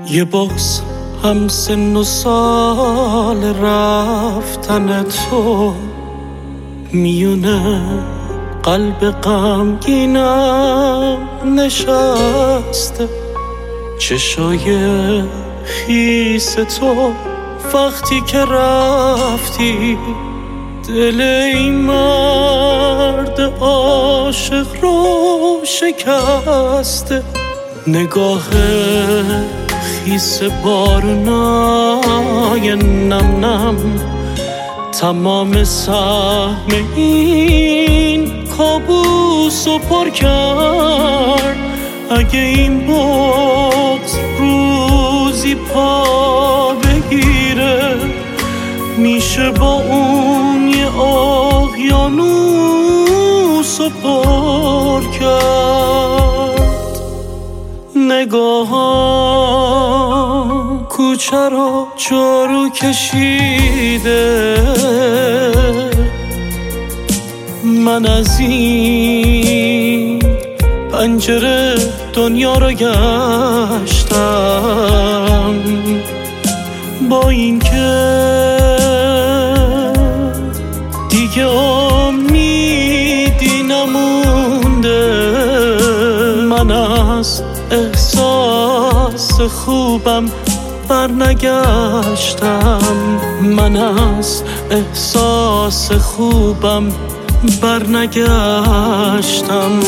یه بغض هم سن و سال رفتن تو میونه قلب غمگینم نشسته. چشای خیس تو وقتی که رفتی دل این مرد عاشق رو شکسته. نگاه خیس بارونای نم نم تمام سهم این کابوس رو پر کرد. اگه این بغض روزی پا بگیره میشه با اون یه اقیانوس رو پر کرد. نگاهام کوچه رو جارو کشیده، من از این پنجره دنیا رو گشتم. با اینکه دیگه امیدی نمونده، من از احساس خوبم برنگشتم. من از احساس خوبم برنگشتم.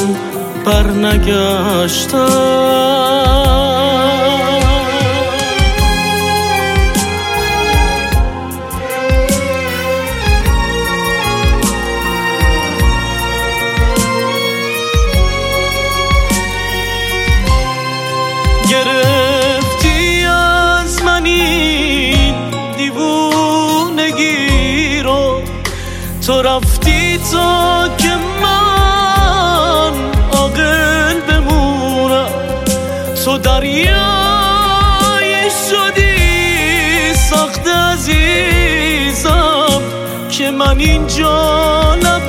گرفتی از من این دیوونگی رو، تو رفتی تا که من عاقل بمونم. تو دریایی شدی سخت عزیزم که من اینجا